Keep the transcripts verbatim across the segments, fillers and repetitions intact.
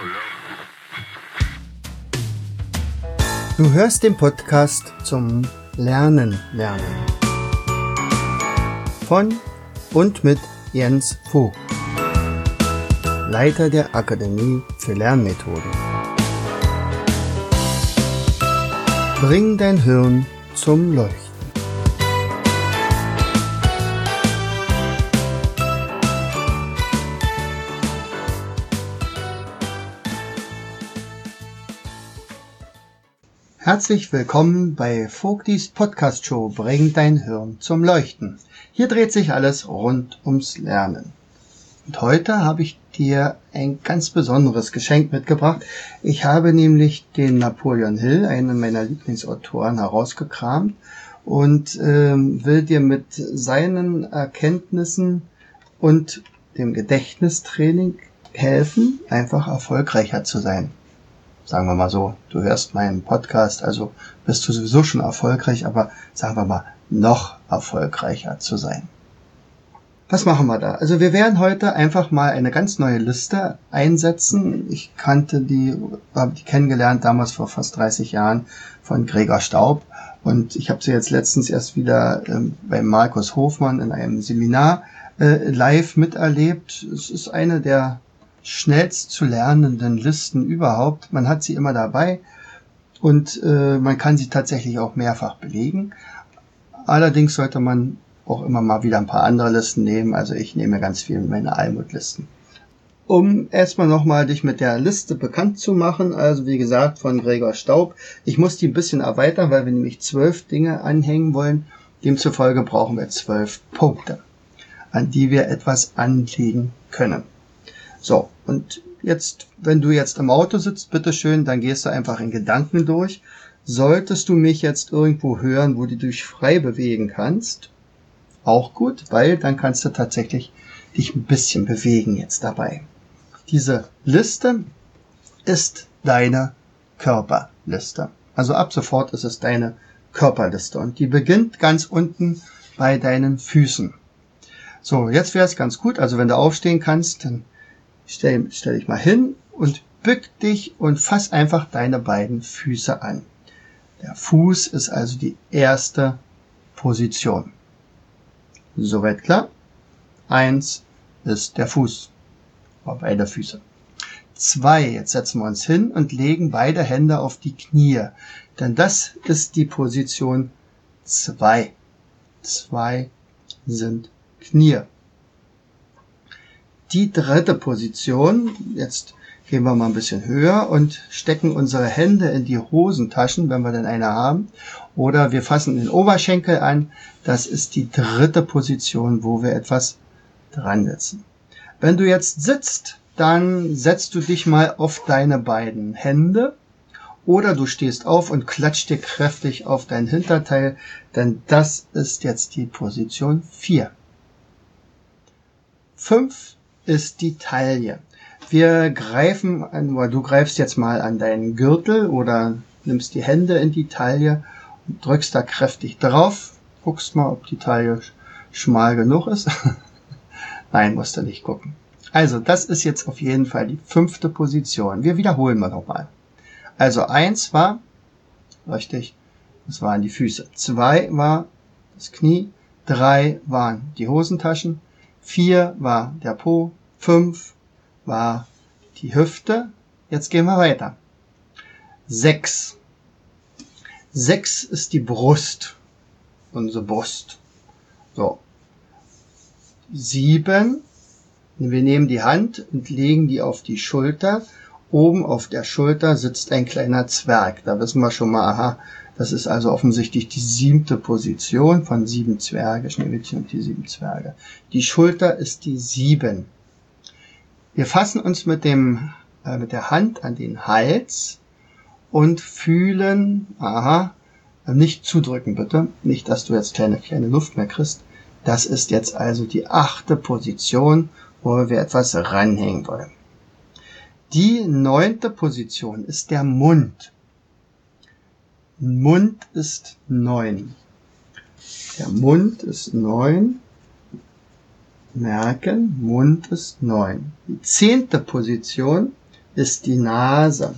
Du hörst den Podcast zum Lernen lernen von und mit Jens Vogt, Leiter der Akademie für Lernmethoden. Bring dein Hirn zum Leuchten. Herzlich willkommen bei Vogtis Podcast Show Bring dein Hirn zum Leuchten. Hier dreht sich alles rund ums Lernen. Und heute habe ich dir ein ganz besonderes Geschenk mitgebracht. Ich habe nämlich den Napoleon Hill, einen meiner Lieblingsautoren, herausgekramt und ähm, will dir mit seinen Erkenntnissen und dem Gedächtnistraining helfen, einfach erfolgreicher zu sein. Sagen wir mal so, du hörst meinen Podcast, also bist du sowieso schon erfolgreich, aber sagen wir mal, noch erfolgreicher zu sein. Was machen wir da? Also wir werden heute einfach mal eine ganz neue Liste einsetzen. Ich kannte die, habe die kennengelernt damals vor fast dreißig Jahren von Gregor Staub und ich habe sie jetzt letztens erst wieder ähm, bei Markus Hofmann in einem Seminar äh, live miterlebt. Es ist eine der schnellst zu lernenden Listen überhaupt. Man hat sie immer dabei und äh, man kann sie tatsächlich auch mehrfach belegen. Allerdings sollte man auch immer mal wieder ein paar andere Listen nehmen. Also ich nehme ganz viel meine Almut-Listen. Um erstmal nochmal dich mit der Liste bekannt zu machen, also wie gesagt von Gregor Staub. Ich muss die ein bisschen erweitern, weil wir nämlich zwölf Dinge anhängen wollen. Demzufolge brauchen wir zwölf Punkte, an die wir etwas anlegen können. So, und jetzt, wenn du jetzt im Auto sitzt, bitteschön, dann gehst du einfach in Gedanken durch. Solltest du mich jetzt irgendwo hören, wo du dich frei bewegen kannst, auch gut, weil dann kannst du tatsächlich dich ein bisschen bewegen jetzt dabei. Diese Liste ist deine Körperliste. Also ab sofort ist es deine Körperliste und die beginnt ganz unten bei deinen Füßen. So, jetzt wäre es ganz gut, also wenn du aufstehen kannst, dann Stell, stell dich mal hin und bück dich und fass einfach deine beiden Füße an. Der Fuß ist also die erste Position. Soweit klar? Eins ist der Fuß. Beide Füße. Zwei, jetzt setzen wir uns hin und legen beide Hände auf die Knie. Denn das ist die Position zwei. Zwei sind Knie. Die dritte Position, jetzt gehen wir mal ein bisschen höher und stecken unsere Hände in die Hosentaschen, wenn wir denn eine haben, oder wir fassen den Oberschenkel an. Das ist die dritte Position, wo wir etwas dran setzen. Wenn du jetzt sitzt, dann setzt du dich mal auf deine beiden Hände oder du stehst auf und klatscht dir kräftig auf dein Hinterteil, denn das ist jetzt die Position vier. Fünf ist die Taille. Wir greifen an, oder du greifst jetzt mal an deinen Gürtel oder nimmst die Hände in die Taille und drückst da kräftig drauf. Guckst mal, ob die Taille schmal genug ist. Nein, musst du nicht gucken. Also, das ist jetzt auf jeden Fall die fünfte Position. Wir wiederholen mal nochmal. Also, eins war, richtig, das waren die Füße. Zwei war das Knie. Drei waren die Hosentaschen. Vier war der Po, fünf war die Hüfte. Jetzt gehen wir weiter. Sechs. Sechs ist die Brust, unsere Brust. So. Sieben. Wir nehmen die Hand und legen die auf die Schulter. Oben auf der Schulter sitzt ein kleiner Zwerg. Da wissen wir schon mal, aha, das ist also offensichtlich die siebte Position von sieben Zwerge, Schneewittchen und die sieben Zwerge. Die Schulter ist die sieben. Wir fassen uns mit dem äh, mit der Hand an den Hals und fühlen, aha, nicht zudrücken bitte, nicht, dass du jetzt keine kleine Luft mehr kriegst. Das ist jetzt also die achte Position, wo wir etwas ranhängen wollen. Die neunte Position ist der Mund. Mund ist neun. Der Mund ist neun. Merken, Mund ist neun. Die zehnte Position ist die Nase.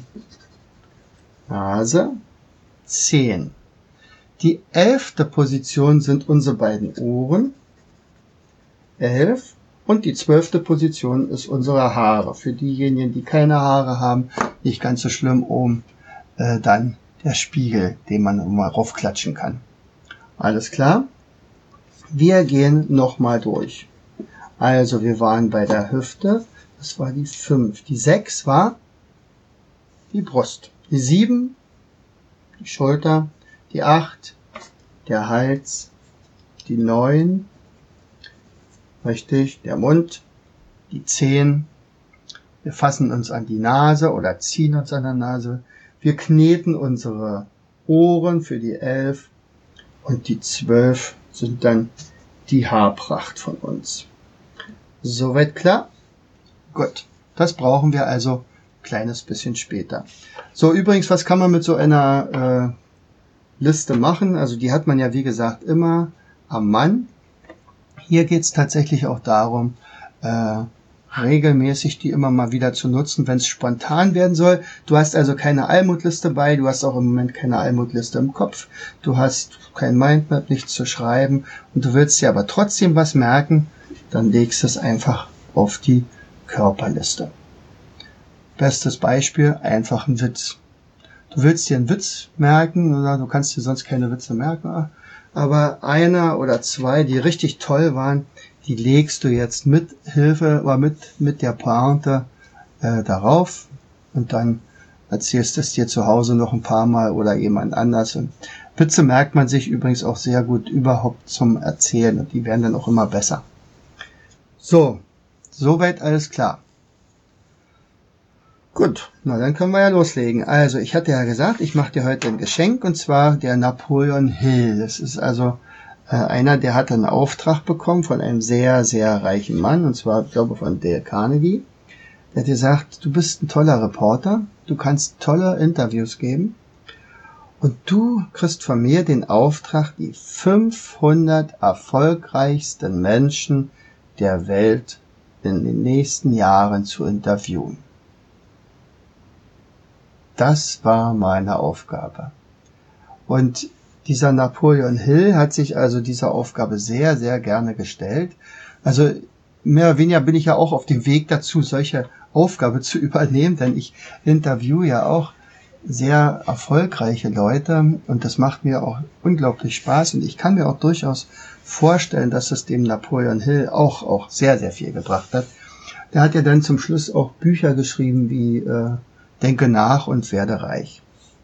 Nase, zehn. Die elfte Position sind unsere beiden Ohren, elf. Und die zwölfte Position ist unsere Haare. Für diejenigen, die keine Haare haben, nicht ganz so schlimm, oben äh, dann der Spiegel, den man mal raufklatschen kann. Alles klar? Wir gehen nochmal durch. Also wir waren bei der Hüfte, das war die fünf. Die sechs war die Brust. Die sieben, die Schulter. Die acht, der Hals. Die neun, richtig, der Mund. Die zehn, wir fassen uns an die Nase oder ziehen uns an der Nase. Wir kneten unsere Ohren für die elf. Und die zwölf sind dann die Haarpracht von uns. Soweit klar? Gut, das brauchen wir also ein kleines bisschen später. So, übrigens, was kann man mit so einer äh, Liste machen? Also die hat man ja, wie gesagt, immer am Mann. Hier geht es tatsächlich auch darum, äh, regelmäßig die immer mal wieder zu nutzen, wenn es spontan werden soll. Du hast also keine Almutliste bei, du hast auch im Moment keine Almutliste im Kopf, du hast kein Mindmap, nichts zu schreiben und du willst dir aber trotzdem was merken, dann legst du es einfach auf die Körperliste. Bestes Beispiel, einfach ein Witz. Du willst dir einen Witz merken, oder du kannst dir sonst keine Witze merken, aber einer oder zwei, die richtig toll waren, die legst du jetzt mit Hilfe oder mit, mit der Pointe äh, darauf und dann erzählst du es dir zu Hause noch ein paar Mal oder jemand anders. Und Witze merkt man sich übrigens auch sehr gut überhaupt zum Erzählen und die werden dann auch immer besser. So, soweit alles klar. Gut, na dann können wir ja loslegen. Also, ich hatte ja gesagt, ich mache dir heute ein Geschenk und zwar der Napoleon Hill. Das ist also äh, einer, der hatte einen Auftrag bekommen von einem sehr, sehr reichen Mann und zwar, ich glaube, von Dale Carnegie. Der hat gesagt, du bist ein toller Reporter, du kannst tolle Interviews geben und du kriegst von mir den Auftrag, die fünfhundert erfolgreichsten Menschen der Welt in den nächsten Jahren zu interviewen. Das war meine Aufgabe. Und dieser Napoleon Hill hat sich also dieser Aufgabe sehr, sehr gerne gestellt. Also mehr oder weniger bin ich ja auch auf dem Weg dazu, solche Aufgabe zu übernehmen, denn ich interviewe ja auch sehr erfolgreiche Leute und das macht mir auch unglaublich Spaß und ich kann mir auch durchaus vorstellen, dass es dem Napoleon Hill auch, auch sehr, sehr viel gebracht hat. Der hat ja dann zum Schluss auch Bücher geschrieben wie äh, Denke nach und werde reich.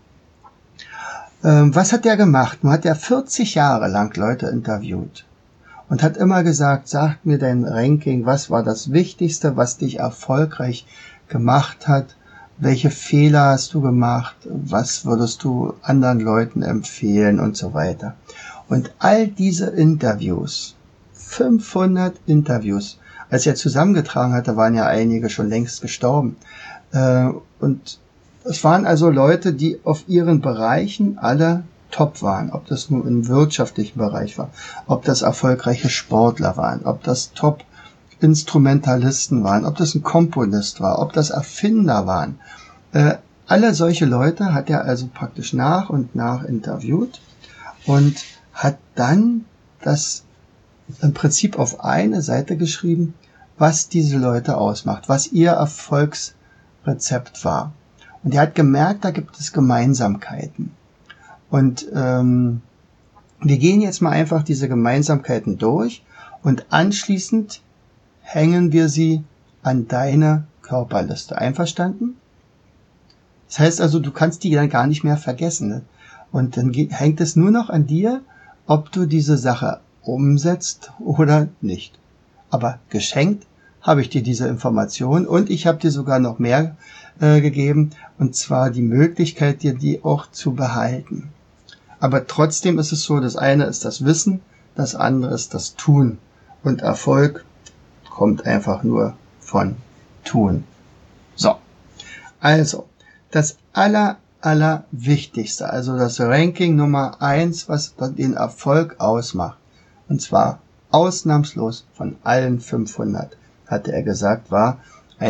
Ähm, was hat der gemacht? Nun hat er vierzig Jahre lang Leute interviewt und hat immer gesagt, sag mir dein Ranking, was war das Wichtigste, was dich erfolgreich gemacht hat, welche Fehler hast du gemacht, was würdest du anderen Leuten empfehlen und so weiter. Und all diese Interviews, fünfhundert Interviews, als er zusammengetragen hatte, waren ja einige schon längst gestorben. Und es waren also Leute, die auf ihren Bereichen alle top waren. Ob das nur im wirtschaftlichen Bereich war, ob das erfolgreiche Sportler waren, ob das Top-Instrumentalisten waren, ob das ein Komponist war, ob das Erfinder waren. Äh, alle solche Leute hat er also praktisch nach und nach interviewt und hat dann das im Prinzip auf eine Seite geschrieben, was diese Leute ausmacht, was ihr Erfolgsrezept war. Und er hat gemerkt, da gibt es Gemeinsamkeiten. Und ähm, wir gehen jetzt mal einfach diese Gemeinsamkeiten durch und anschließend hängen wir sie an deine Körperliste. Einverstanden? Das heißt also, du kannst die dann gar nicht mehr vergessen. Ne? Und dann hängt es nur noch an dir, ob du diese Sache umsetzt oder nicht. Aber geschenkt habe ich dir diese Information und ich habe dir sogar noch mehr äh, gegeben, und zwar die Möglichkeit, dir die auch zu behalten. Aber trotzdem ist es so, das eine ist das Wissen, das andere ist das Tun. Und Erfolg kommt einfach nur von Tun. So, also, das aller, aller Wichtigste, also das Ranking Nummer eins, was den Erfolg ausmacht, und zwar ausnahmslos von allen fünfhundert, hatte er gesagt, war eine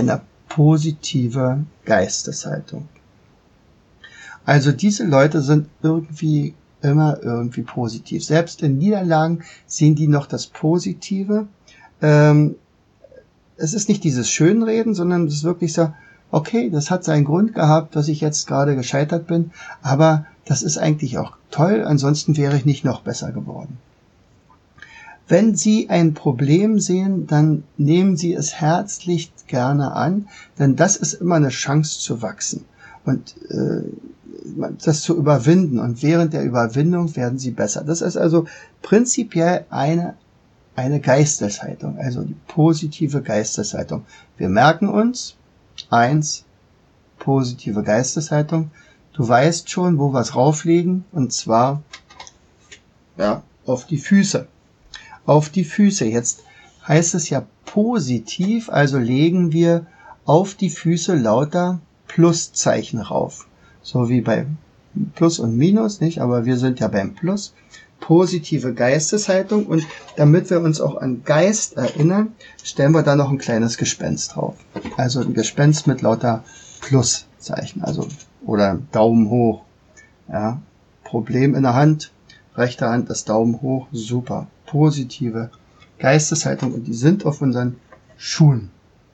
positive Geisteshaltung. Also diese Leute sind irgendwie immer irgendwie positiv. Selbst in Niederlagen sehen die noch das Positive. Ähm, es ist nicht dieses Schönreden, sondern es ist wirklich so, okay, das hat seinen Grund gehabt, dass ich jetzt gerade gescheitert bin, aber das ist eigentlich auch toll, ansonsten wäre ich nicht noch besser geworden. Wenn Sie ein Problem sehen, dann nehmen Sie es herzlich gerne an, denn das ist immer eine Chance zu wachsen und äh, das zu überwinden. Und während der Überwindung werden Sie besser. Das ist also prinzipiell eine, eine Geisteshaltung, also die positive Geisteshaltung. Wir merken uns, eins, positive Geisteshaltung. Du weißt schon, wo wir es rauflegen, und zwar ja, auf die Füße. Auf die Füße. Jetzt heißt es ja positiv, also legen wir auf die Füße lauter Pluszeichen rauf. So wie bei Plus und Minus, nicht? Aber wir sind ja beim Plus. Positive Geisteshaltung, und damit wir uns auch an Geist erinnern, stellen wir da noch ein kleines Gespenst drauf. Also ein Gespenst mit lauter Pluszeichen, also oder Daumen hoch. Ja, Problem in der Hand, rechte Hand ist Daumen hoch, super. Positive Geisteshaltung, und die sind auf unseren Schuhen.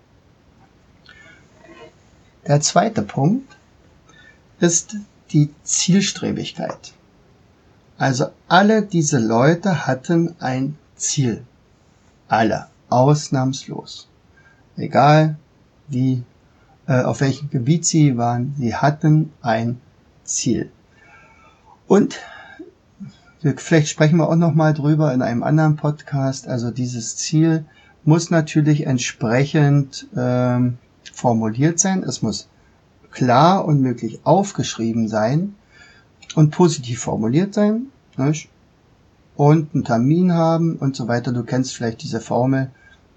Der zweite Punkt ist die Zielstrebigkeit. Also alle diese Leute hatten ein Ziel. Alle, ausnahmslos. Egal wie, äh, auf welchem Gebiet sie waren, sie hatten ein Ziel. Und wir, vielleicht sprechen wir auch noch mal drüber in einem anderen Podcast. Also dieses Ziel muss natürlich entsprechend ähm, formuliert sein. Es muss klar und möglich aufgeschrieben sein und positiv formuliert sein, nicht? Und einen Termin haben und so weiter. Du kennst vielleicht diese Formel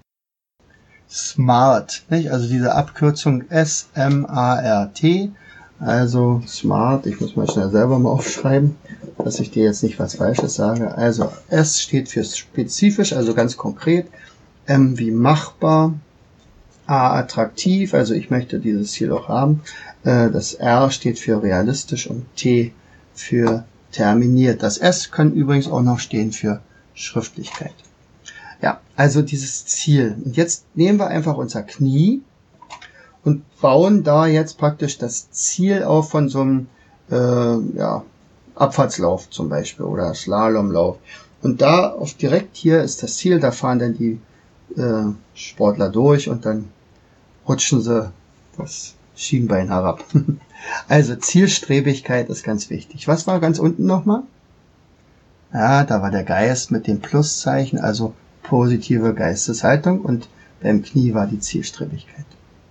SMART, nicht? Also diese Abkürzung S M A R T, also SMART. Ich muss mal schnell selber mal aufschreiben, dass ich dir jetzt nicht was Falsches sage. Also S steht für spezifisch, also ganz konkret, M wie machbar, A attraktiv, also ich möchte dieses Ziel auch haben. Das R steht für realistisch und T für terminiert. Das S kann übrigens auch noch stehen für Schriftlichkeit. Ja, also dieses Ziel. Und jetzt nehmen wir einfach unser Knie und bauen da jetzt praktisch das Ziel auf von so einem äh, ja, Abfahrtslauf zum Beispiel oder Slalomlauf. Und da auf direkt hier ist das Ziel, da fahren dann die äh, Sportler durch und dann rutschen sie das Schienbein herab. Also Zielstrebigkeit ist ganz wichtig. Was war ganz unten nochmal? Ja, da war der Geist mit dem Pluszeichen, also positive Geisteshaltung, und beim Knie war die Zielstrebigkeit.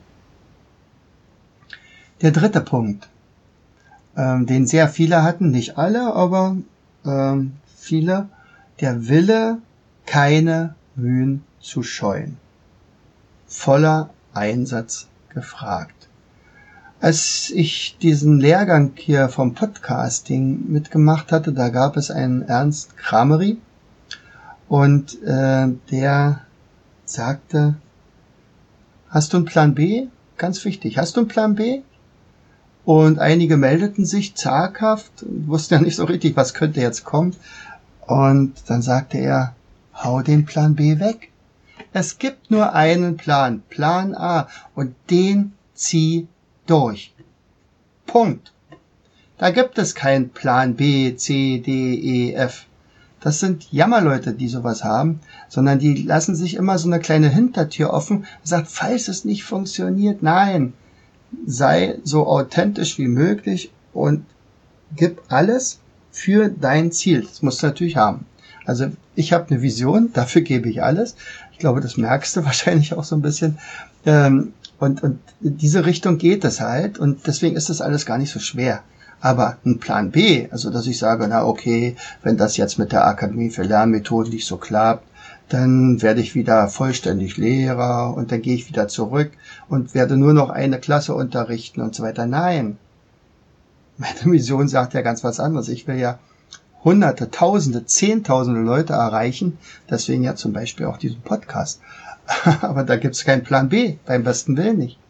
Der dritte Punkt, ähm, den sehr viele hatten, nicht alle, aber ähm, viele, der Wille, keine Mühen zu scheuen. Voller Einsatz gefragt. Als ich diesen Lehrgang hier vom Podcasting mitgemacht hatte, da gab es einen Ernst Kramery, und äh, der sagte, hast du einen Plan B? Ganz wichtig, hast du einen Plan B? Und einige meldeten sich zaghaft, wussten ja nicht so richtig, was könnte jetzt kommen. Und dann sagte er, hau den Plan B weg. Es gibt nur einen Plan, Plan A, und den zieh durch. Punkt. Da gibt es keinen Plan B, C, D, E, F. Das sind Jammerleute, die sowas haben, sondern die lassen sich immer so eine kleine Hintertür offen, sagt, falls es nicht funktioniert, nein, sei so authentisch wie möglich und gib alles für dein Ziel. Das musst du natürlich haben. Also ich habe eine Vision, dafür gebe ich alles. Ich glaube, das merkst du wahrscheinlich auch so ein bisschen. Ähm, Und, und in diese Richtung geht es halt, und deswegen ist das alles gar nicht so schwer. Aber ein Plan B, also dass ich sage, na okay, wenn das jetzt mit der Akademie für Lernmethoden nicht so klappt, dann werde ich wieder vollständig Lehrer und dann gehe ich wieder zurück und werde nur noch eine Klasse unterrichten und so weiter. Nein, meine Vision sagt ja ganz was anderes. Ich will ja Hunderte, Tausende, Zehntausende Leute erreichen, deswegen ja zum Beispiel auch diesen Podcast. Aber da gibt's keinen Plan B, beim besten Willen nicht.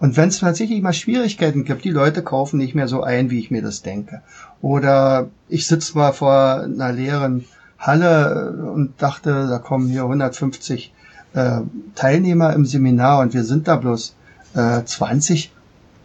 Und wenn es tatsächlich mal Schwierigkeiten gibt, die Leute kaufen nicht mehr so ein, wie ich mir das denke. Oder ich sitze mal vor einer leeren Halle und dachte, da kommen hier hundertfünfzig äh, Teilnehmer im Seminar und wir sind da bloß äh, zwanzig.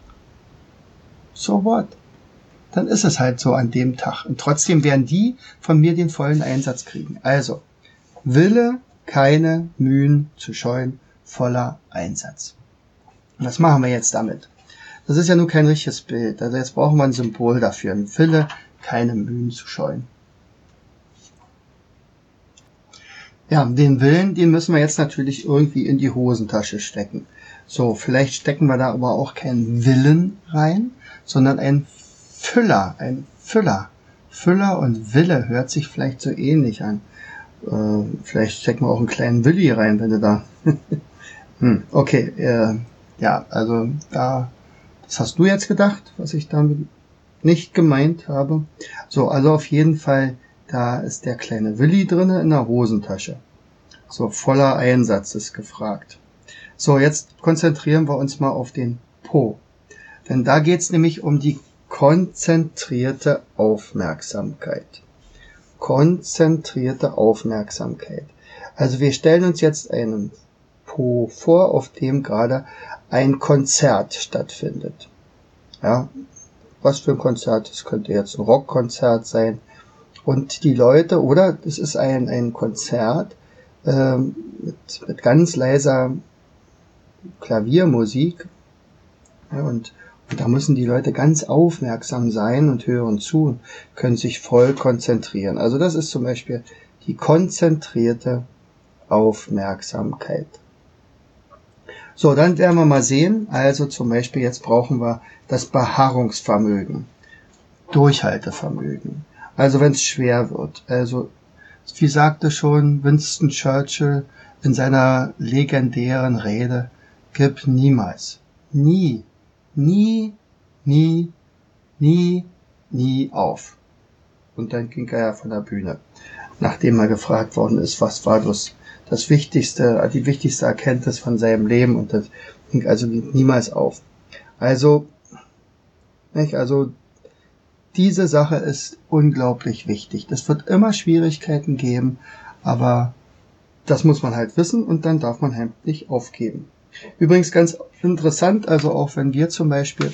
So what? Dann ist es halt so an dem Tag. Und trotzdem werden die von mir den vollen Einsatz kriegen. Also, Wille, keine Mühen zu scheuen, voller Einsatz. Was machen wir jetzt damit? Das ist ja nun kein richtiges Bild. Also jetzt brauchen wir ein Symbol dafür. Ein Wille, keine Mühen zu scheuen. Ja, den Willen, den müssen wir jetzt natürlich irgendwie in die Hosentasche stecken. So, vielleicht stecken wir da aber auch keinen Willen rein, sondern ein Füller, ein Füller. Füller und Wille hört sich vielleicht so ähnlich an. Äh, vielleicht stecken wir auch einen kleinen Willi rein, wenn du da... hm, okay, äh, ja, also da, das hast du jetzt gedacht, was ich damit nicht gemeint habe. So, also auf jeden Fall, da ist der kleine Willi drinne in der Hosentasche. So, voller Einsatz ist gefragt. So, jetzt konzentrieren wir uns mal auf den Po. Denn da geht's nämlich um die konzentrierte Aufmerksamkeit. Konzentrierte Aufmerksamkeit. Also wir stellen uns jetzt einen Po vor, auf dem gerade ein Konzert stattfindet. Ja, was für ein Konzert? Das könnte jetzt ein Rockkonzert sein. Und die Leute, oder es ist ein, ein Konzert ähm, mit, mit ganz leiser Klaviermusik. Ja, und, und da müssen die Leute ganz aufmerksam sein und hören zu, können sich voll konzentrieren. Also das ist zum Beispiel die konzentrierte Aufmerksamkeit. So, dann werden wir mal sehen. Also zum Beispiel jetzt brauchen wir das Beharrungsvermögen, Durchhaltevermögen. Also wenn es schwer wird. Also wie sagte schon Winston Churchill in seiner legendären Rede, gib niemals, nie, nie, nie, nie, nie auf. Und dann ging er ja von der Bühne, nachdem er gefragt worden ist, was war das, das wichtigste, die wichtigste Erkenntnis von seinem Leben, und das ging also niemals auf. Also, nicht, also diese Sache ist unglaublich wichtig. Das wird immer Schwierigkeiten geben, aber das muss man halt wissen und dann darf man halt nicht aufgeben. Übrigens ganz interessant, also auch wenn wir zum Beispiel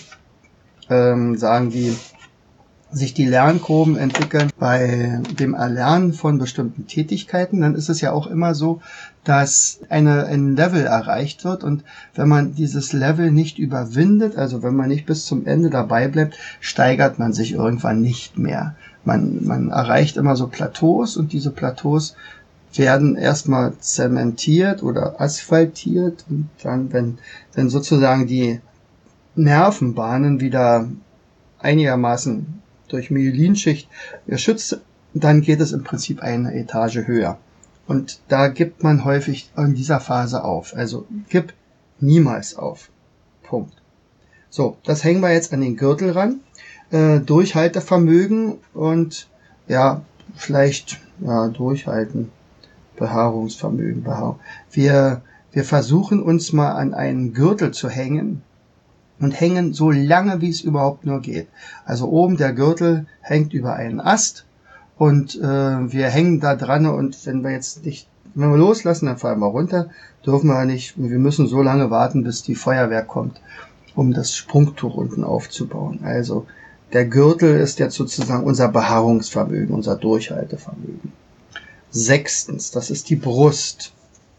ähm, sagen, wie sich die Lernkurven entwickeln bei dem Erlernen von bestimmten Tätigkeiten, dann ist es ja auch immer so, dass eine, ein Level erreicht wird, und wenn man dieses Level nicht überwindet, also wenn man nicht bis zum Ende dabei bleibt, steigert man sich irgendwann nicht mehr. Man, man erreicht immer so Plateaus, und diese Plateaus werden erstmal zementiert oder asphaltiert, und dann, wenn, wenn sozusagen die Nervenbahnen wieder einigermaßen durch Myelinschicht geschützt, dann geht es im Prinzip eine Etage höher. Und da gibt man häufig in dieser Phase auf. Also gib niemals auf. Punkt. So, das hängen wir jetzt an den Gürtel ran. Äh, Durchhaltevermögen und ja, vielleicht ja, durchhalten. Behaarungsvermögen. Behaarung. Wir, wir versuchen uns mal an einen Gürtel zu hängen. Und hängen so lange, wie es überhaupt nur geht. Also oben der Gürtel hängt über einen Ast und äh, wir hängen da dran, und wenn wir jetzt nicht, wenn wir loslassen, dann fallen wir runter, dürfen wir nicht, wir müssen so lange warten, bis die Feuerwehr kommt, um das Sprungtuch unten aufzubauen. Also der Gürtel ist jetzt sozusagen unser Behaarungsvermögen, unser Durchhaltevermögen. Sechstens, das ist die Brust.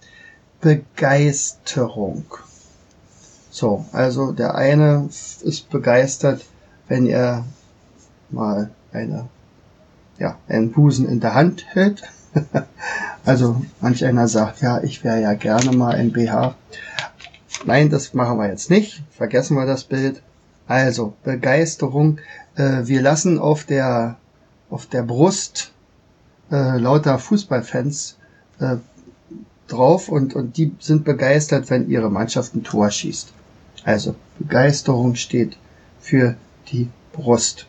Begeisterung. So, also der eine ist begeistert, wenn er mal eine, ja, einen Busen in der Hand hält. Also manch einer sagt, ja, ich wäre ja gerne mal ein B H. Nein, das machen wir jetzt nicht. Vergessen wir das Bild. Also Begeisterung. Äh, wir lassen auf der auf der Brust äh, lauter Fußballfans äh, drauf, und und die sind begeistert, wenn ihre Mannschaft ein Tor schießt. Also Begeisterung steht für die Brust.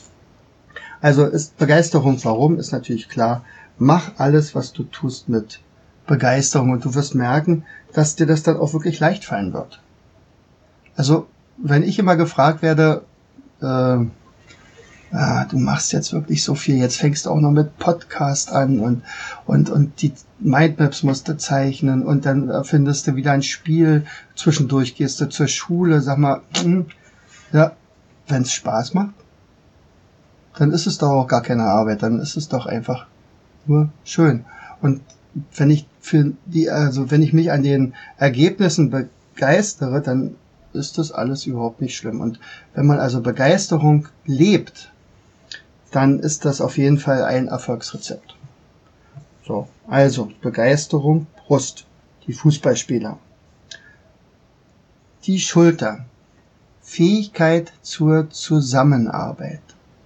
Also ist Begeisterung, warum, ist natürlich klar. Mach alles, was du tust, mit Begeisterung, und du wirst merken, dass dir das dann auch wirklich leicht fallen wird. Also, wenn ich immer gefragt werde, äh, ah, du machst jetzt wirklich so viel, jetzt fängst du auch noch mit Podcast an und, und, und die Mindmaps musst du zeichnen und dann findest du wieder ein Spiel, zwischendurch gehst du zur Schule, sag mal, ja, wenn es Spaß macht, dann ist es doch auch gar keine Arbeit, dann ist es doch einfach nur schön. Und wenn ich für die, also wenn ich mich an den Ergebnissen begeistere, dann ist das alles überhaupt nicht schlimm. Und wenn man also Begeisterung lebt, dann ist das auf jeden Fall ein Erfolgsrezept. So, also Begeisterung, Brust, die Fußballspieler. Die Schulter, Fähigkeit zur Zusammenarbeit.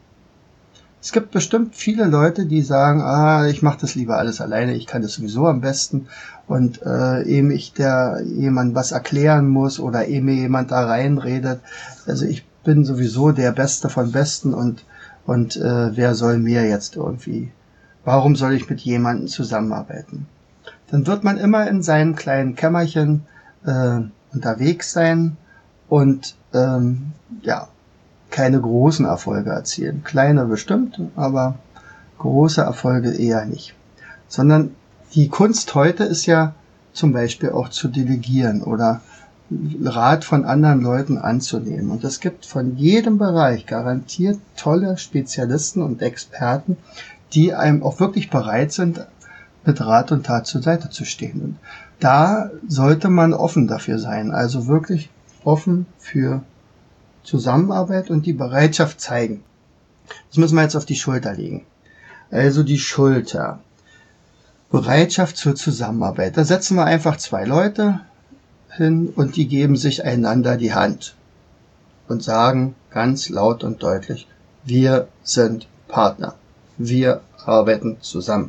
Es gibt bestimmt viele Leute, die sagen, ah, ich mache das lieber alles alleine, ich kann das sowieso am besten. Und äh, ehe ich der jemand was erklären muss oder ehe mir jemand da reinredet, also ich bin sowieso der Beste von Besten und und äh, wer soll mir jetzt irgendwie, warum soll ich mit jemandem zusammenarbeiten? Dann wird man immer in seinem kleinen Kämmerchen äh, unterwegs sein und ähm, ja, keine großen Erfolge erzielen. Kleine bestimmt, aber große Erfolge eher nicht. Sondern die Kunst heute ist ja zum Beispiel auch zu delegieren oder Rat von anderen Leuten anzunehmen. Und es gibt von jedem Bereich garantiert tolle Spezialisten und Experten, die einem auch wirklich bereit sind, mit Rat und Tat zur Seite zu stehen. Und da sollte man offen dafür sein, also wirklich offen für Zusammenarbeit und die Bereitschaft zeigen. Das müssen wir jetzt auf die Schulter legen. Also die Schulter. Bereitschaft zur Zusammenarbeit. Da setzen wir einfach zwei Leute hin und die geben sich einander die Hand und sagen ganz laut und deutlich, wir sind Partner. Wir arbeiten zusammen.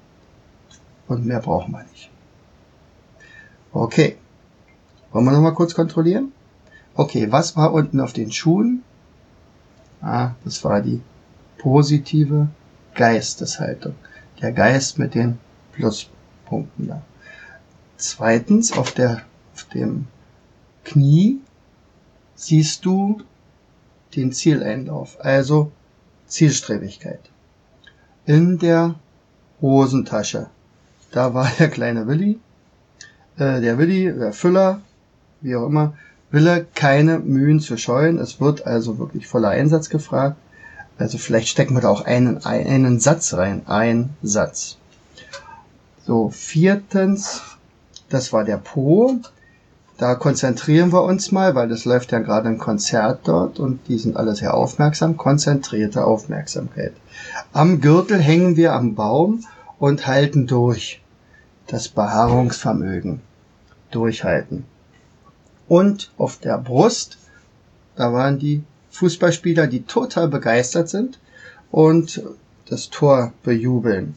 Und mehr brauchen wir nicht. Okay. Wollen wir nochmal kurz kontrollieren? Okay, was war unten auf den Schuhen? Ah, das war die positive Geisteshaltung. Der Geist mit den Pluspunkten da. Zweitens, auf der, auf dem Knie siehst du den Zieleinlauf, also Zielstrebigkeit. In der Hosentasche, da war der kleine Willi, äh, der Willi, der Füller, wie auch immer, Wille keine Mühen zu scheuen. Es wird also wirklich voller Einsatz gefragt. Also vielleicht stecken wir da auch einen, einen Satz rein. Ein Satz. So, viertens, das war der Po. Da konzentrieren wir uns mal, weil das läuft ja gerade ein Konzert dort und die sind alle sehr aufmerksam. Konzentrierte Aufmerksamkeit. Am Gürtel hängen wir am Baum und halten durch. Das Beharrungsvermögen. Durchhalten. Und auf der Brust, da waren die Fußballspieler, die total begeistert sind und das Tor bejubeln.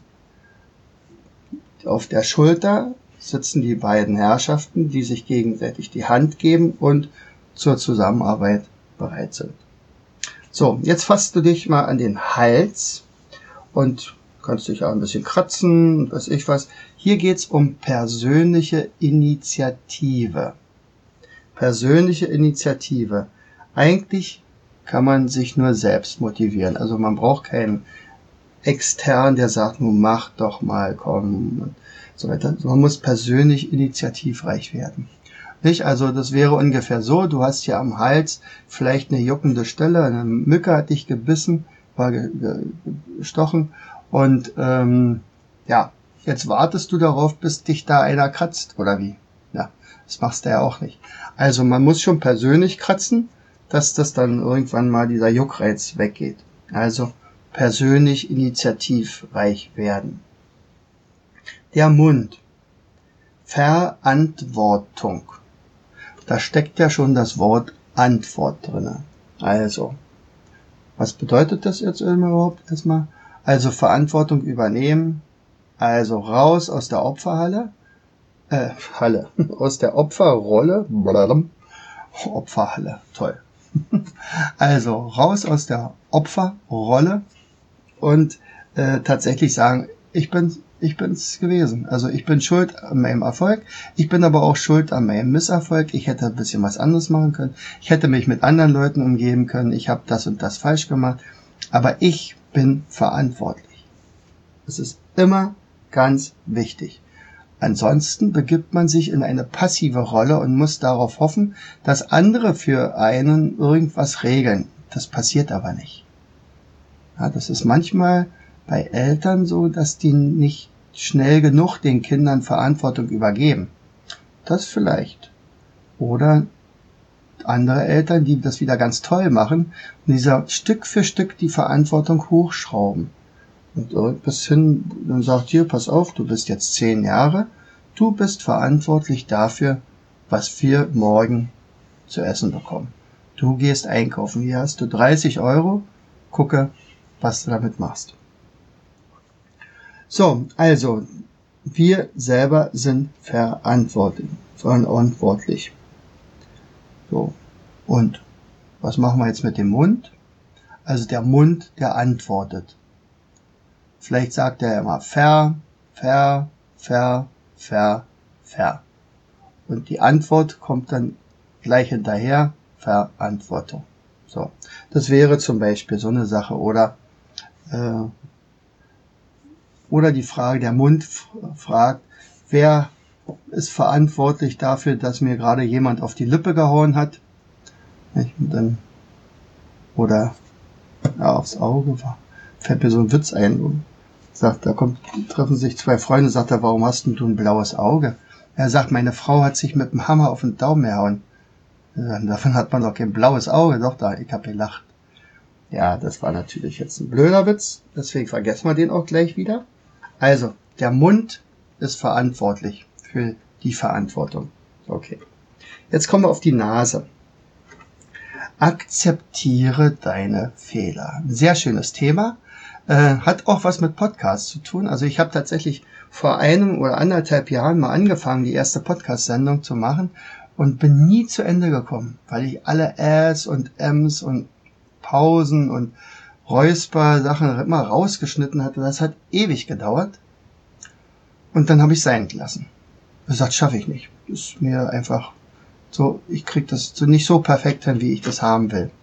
Auf der Schulter sitzen die beiden Herrschaften, die sich gegenseitig die Hand geben und zur Zusammenarbeit bereit sind. So, jetzt fasst du dich mal an den Hals und kannst dich auch ein bisschen kratzen, weiß ich was. Hier geht's um persönliche Initiative. Persönliche Initiative. Eigentlich kann man sich nur selbst motivieren. Also man braucht keinen extern, der sagt, nun mach doch mal, komm und so weiter. Man muss persönlich initiativreich werden. Nicht? Also das wäre ungefähr so, du hast hier am Hals vielleicht eine juckende Stelle, eine Mücke hat dich gebissen, war ge ge gestochen und ähm, ja, jetzt wartest du darauf, bis dich da einer kratzt, oder wie? Ja, das machst du ja auch nicht. Also man muss schon persönlich kratzen, dass das dann irgendwann mal dieser Juckreiz weggeht. Also persönlich initiativreich werden. Der Mund. Verantwortung. Da steckt ja schon das Wort Antwort drinne. Also, was bedeutet das jetzt überhaupt erstmal? Also Verantwortung übernehmen. Also raus aus der Opferhalle. Äh, Halle. Aus der Opferrolle. Blablabla. Opferhalle. Toll. Also raus aus der Opferrolle und äh, tatsächlich sagen, ich bin ich bin's gewesen. Also ich bin schuld an meinem Erfolg, ich bin aber auch schuld an meinem Misserfolg. Ich hätte ein bisschen was anderes machen können. Ich hätte mich mit anderen Leuten umgeben können. Ich habe das und das falsch gemacht. Aber ich bin verantwortlich. Das ist immer ganz wichtig. Ansonsten begibt man sich in eine passive Rolle und muss darauf hoffen, dass andere für einen irgendwas regeln. Das passiert aber nicht. Ja, das ist manchmal bei Eltern so, dass die nicht schnell genug den Kindern Verantwortung übergeben. Das vielleicht. Oder andere Eltern, die das wieder ganz toll machen und dieser Stück für Stück die Verantwortung hochschrauben. Und bis hin, dann sagt hier, pass auf, du bist jetzt zehn Jahre, du bist verantwortlich dafür, was wir morgen zu essen bekommen. Du gehst einkaufen, hier hast du dreißig Euro, gucke, was du damit machst. So, also, wir selber sind verantwortlich. verantwortlich. So, und was machen wir jetzt mit dem Mund? Also der Mund, der antwortet. Vielleicht sagt er immer ver, ver, ver, ver, ver. Und die Antwort kommt dann gleich hinterher, Verantwortung. So, das wäre zum Beispiel so eine Sache. Oder äh, oder die Frage, der Mund fragt, wer ist verantwortlich dafür, dass mir gerade jemand auf die Lippe gehauen hat? Und dann, oder ja, aufs Auge, fällt mir so ein Witz ein. Sagt, da kommt, treffen sich zwei Freunde, sagt er, warum hast denn du ein blaues Auge? Er sagt, meine Frau hat sich mit dem Hammer auf den Daumen gehauen. Davon hat man doch kein blaues Auge. Doch, da, ich hab gelacht. Ja, das war natürlich jetzt ein blöder Witz, deswegen vergessen wir den auch gleich wieder. Also, der Mund ist verantwortlich für die Verantwortung. Okay. Jetzt kommen wir auf die Nase. Akzeptiere deine Fehler. Ein sehr schönes Thema. Äh, hat auch was mit Podcasts zu tun. Also ich habe tatsächlich vor einem oder anderthalb Jahren mal angefangen, die erste Podcast-Sendung zu machen und bin nie zu Ende gekommen, weil ich alle Äs und Ms und Pausen und Räusper-Sachen immer rausgeschnitten hatte. Das hat ewig gedauert. Und dann habe ich es sein gelassen. Ich gesagt, schaffe ich nicht. Das ist mir einfach so, ich kriege das so nicht so perfekt hin, wie ich das haben will.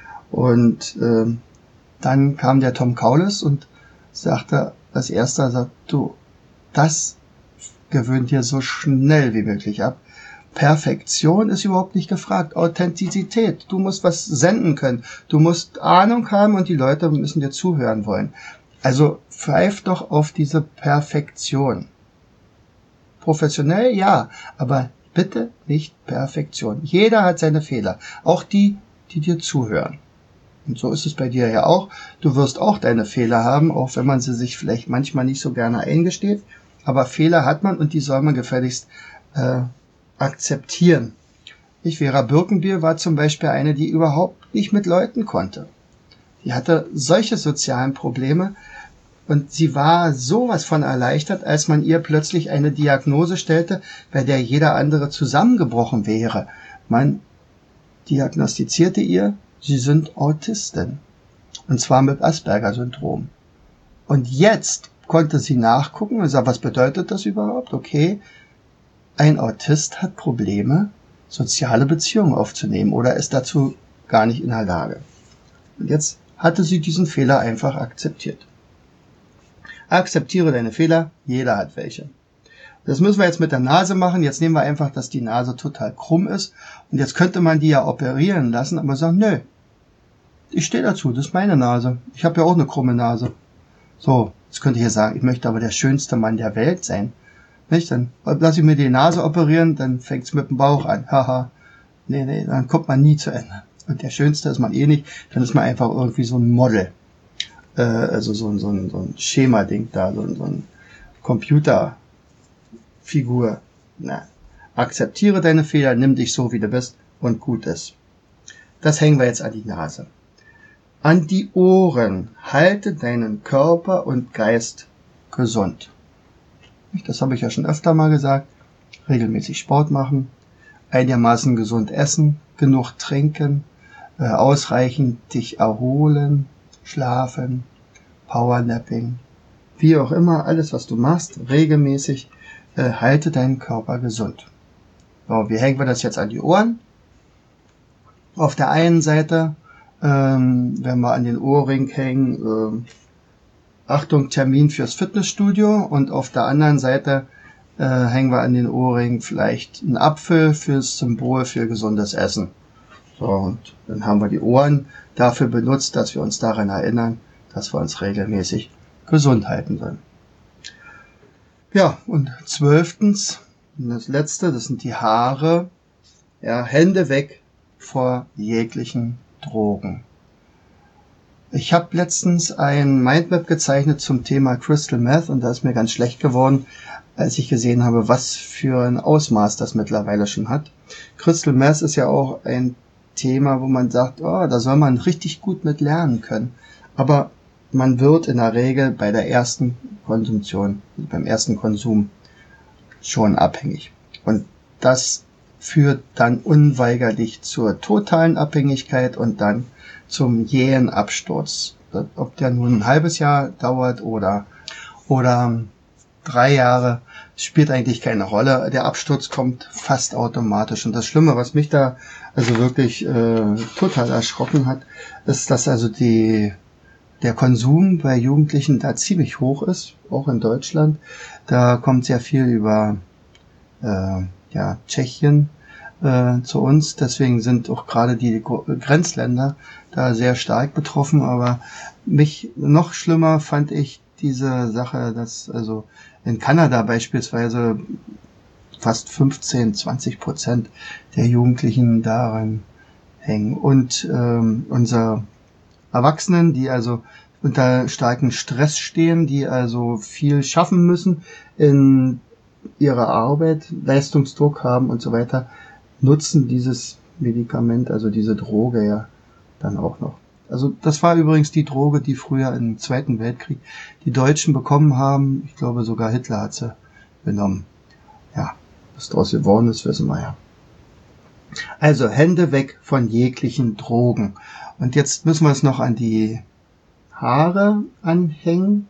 Und ähm, dann kam der Tom Kaulis und sagte, als erster, sagt, du, das gewöhnt dir so schnell wie möglich ab. Perfektion ist überhaupt nicht gefragt. Authentizität. Du musst was senden können. Du musst Ahnung haben und die Leute müssen dir zuhören wollen. Also pfeif doch auf diese Perfektion. Professionell, ja, aber bitte nicht Perfektion. Jeder hat seine Fehler. Auch die, die dir zuhören. Und so ist es bei dir ja auch. Du wirst auch deine Fehler haben, auch wenn man sie sich vielleicht manchmal nicht so gerne eingesteht. Aber Fehler hat man und die soll man gefälligst äh, akzeptieren. Ich, Vera Birkenbier war zum Beispiel eine, die überhaupt nicht mit Leuten konnte. Die hatte solche sozialen Probleme und sie war sowas von erleichtert, als man ihr plötzlich eine Diagnose stellte, bei der jeder andere zusammengebrochen wäre. Man diagnostizierte ihr, sie sind Autistin. Und zwar mit Asperger-Syndrom. Und jetzt konnte sie nachgucken und sagen, was bedeutet das überhaupt? Okay, ein Autist hat Probleme, soziale Beziehungen aufzunehmen oder ist dazu gar nicht in der Lage. Und jetzt hatte sie diesen Fehler einfach akzeptiert. Akzeptiere deine Fehler, jeder hat welche. Das müssen wir jetzt mit der Nase machen. Jetzt nehmen wir einfach, dass die Nase total krumm ist. Und jetzt könnte man die ja operieren lassen, aber sagen, nö, ich stehe dazu, das ist meine Nase. Ich habe ja auch eine krumme Nase. So, jetzt könnte ich ja sagen, ich möchte aber der schönste Mann der Welt sein. Nicht? Dann lasse ich mir die Nase operieren, dann fängt es mit dem Bauch an. Haha. Nee, nee, dann kommt man nie zu Ende. Und der Schönste ist man eh nicht, dann ist man einfach irgendwie so ein Model. Äh, also so, so, ein, so ein Schema-Ding da, so, so ein Computerfigur. Na, akzeptiere deine Fehler, nimm dich so, wie du bist und gut ist. Das hängen wir jetzt an die Nase. An die Ohren. Halte deinen Körper und Geist gesund. Das habe ich ja schon öfter mal gesagt. Regelmäßig Sport machen, einigermaßen gesund essen, genug trinken, äh, ausreichend dich erholen, schlafen, Powernapping, wie auch immer, alles was du machst, regelmäßig, äh, halte deinen Körper gesund. So, wie hängen wir das jetzt an die Ohren? Auf der einen Seite, ähm, wenn wir an den Ohrring hängen, ähm, Achtung, Termin fürs Fitnessstudio, und auf der anderen Seite äh, hängen wir an den Ohrring vielleicht einen Apfel fürs Symbol für gesundes Essen. So, und dann haben wir die Ohren dafür benutzt, dass wir uns daran erinnern, dass wir uns regelmäßig gesund halten sollen. Ja, und zwölftens, das letzte, das sind die Haare. Ja, Hände weg vor jeglichen Drogen. Ich habe letztens ein Mindmap gezeichnet zum Thema Crystal Meth und da ist mir ganz schlecht geworden, als ich gesehen habe, was für ein Ausmaß das mittlerweile schon hat. Crystal Meth ist ja auch ein Thema, wo man sagt, oh, da soll man richtig gut mit lernen können. Aber man wird in der Regel bei der ersten Konsumtion, beim ersten Konsum schon abhängig. Und das führt dann unweigerlich zur totalen Abhängigkeit und dann zum jähen Absturz. Ob der nun ein halbes Jahr dauert oder, oder drei Jahre, spielt eigentlich keine Rolle. Der Absturz kommt fast automatisch. Und das Schlimme, was mich da also wirklich äh, total erschrocken hat, ist, dass also die der Konsum bei Jugendlichen da ziemlich hoch ist, auch in Deutschland. Da kommt sehr viel über äh, ja, Tschechien äh, zu uns. Deswegen sind auch gerade die Grenzländer da sehr stark betroffen. Aber mich noch schlimmer fand ich diese Sache, dass also in Kanada beispielsweise fast fünfzehn, zwanzig Prozent der Jugendlichen daran hängen. Und ähm, unser Erwachsenen, die also unter starkem Stress stehen, die also viel schaffen müssen in ihrer Arbeit, Leistungsdruck haben und so weiter, nutzen dieses Medikament, also diese Droge ja dann auch noch. Also das war übrigens die Droge, die früher im Zweiten Weltkrieg die Deutschen bekommen haben. Ich glaube sogar Hitler hat sie genommen. Ja, was daraus geworden ist, wissen wir ja. Also Hände weg von jeglichen Drogen. Und jetzt müssen wir es noch an die Haare anhängen.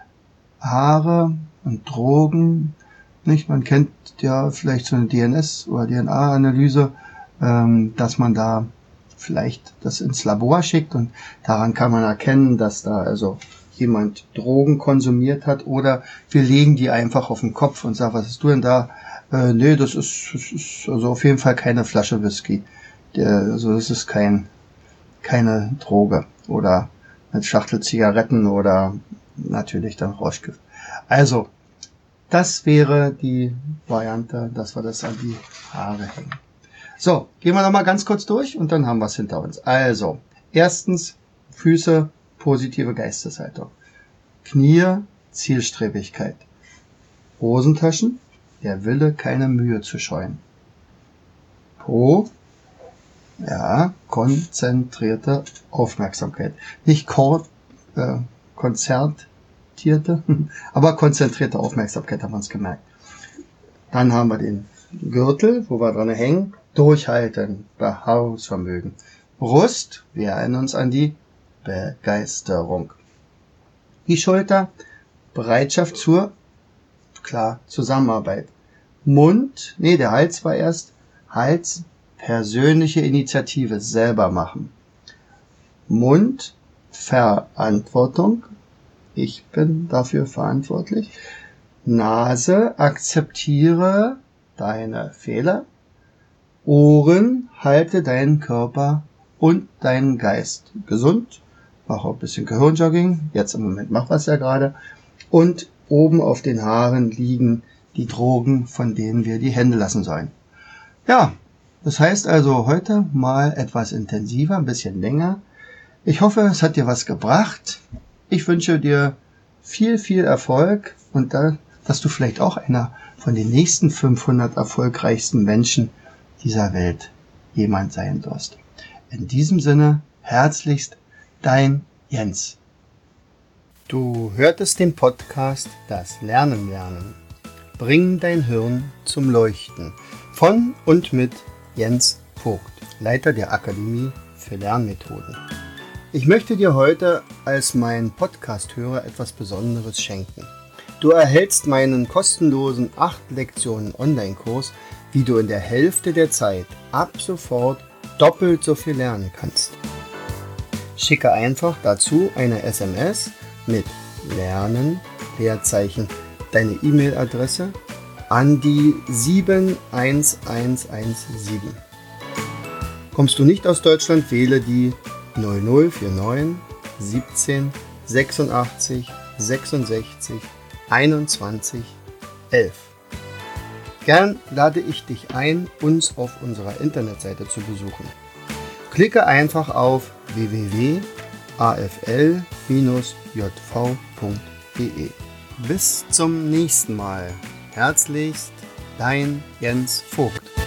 Haare und Drogen, nicht? Man kennt ja vielleicht so eine D N S- oder D N A-Analyse, ähm, dass man da vielleicht das ins Labor schickt und daran kann man erkennen, dass da also jemand Drogen konsumiert hat, oder wir legen die einfach auf den Kopf und sagen, was hast du denn da? Äh, nee, das ist, das ist also auf jeden Fall keine Flasche Whisky. Der, also das ist kein, keine Droge oder eine Schachtel Zigaretten oder natürlich dann Rauschgift. Also, das wäre die Variante, dass wir das an die Haare hängen. So, gehen wir nochmal ganz kurz durch und dann haben wir es hinter uns. Also, erstens, Füße, positive Geisteshaltung. Knie, Zielstrebigkeit. Hosentaschen, der Wille, keine Mühe zu scheuen. Po, ja, konzentrierte Aufmerksamkeit. Nicht Kor, äh, konzertierte, aber konzentrierte Aufmerksamkeit, haben wir uns gemerkt. Dann haben wir den Gürtel, wo wir dran hängen. Durchhalten, Beharrungsvermögen. Brust, wir erinnern uns an die Begeisterung. Die Schulter, Bereitschaft zur, klar, Zusammenarbeit. Mund, nee, der Hals war erst, Hals, persönliche Initiative, selber machen. Mund, Verantwortung, ich bin dafür verantwortlich. Nase, akzeptiere deine Fehler. Ohren, halte deinen Körper und deinen Geist gesund. Mach auch ein bisschen Gehirnjogging. Jetzt im Moment mach was ja gerade. Und oben auf den Haaren liegen die Drogen, von denen wir die Hände lassen sollen. Ja, das heißt also heute mal etwas intensiver, ein bisschen länger. Ich hoffe, es hat dir was gebracht. Ich wünsche dir viel, viel Erfolg und da, dass du vielleicht auch einer von den nächsten fünfhundert erfolgreichsten Menschen dieser Welt jemand sein wirst. In diesem Sinne, herzlichst, dein Jens. Du hörtest den Podcast Das Lernen lernen. Bring dein Hirn zum Leuchten. Von und mit Jens Vogt, Leiter der Akademie für Lernmethoden. Ich möchte dir heute als mein Podcast-Hörer etwas Besonderes schenken. Du erhältst meinen kostenlosen acht Lektionen Online-Kurs, wie du in der Hälfte der Zeit ab sofort doppelt so viel lernen kannst. Schicke einfach dazu eine S M S mit Lernen, Leerzeichen, deine E-Mail-Adresse an die sieben eins eins eins sieben. Kommst du nicht aus Deutschland, wähle die null null vier neun siebzehn sechsundachtzig sechsundsechzig einundzwanzig elf. Gern lade ich dich ein, uns auf unserer Internetseite zu besuchen. Klicke einfach auf w w w punkt a f l bindestrich j v punkt d e. Bis zum nächsten Mal. Herzlichst, dein Jens Vogt.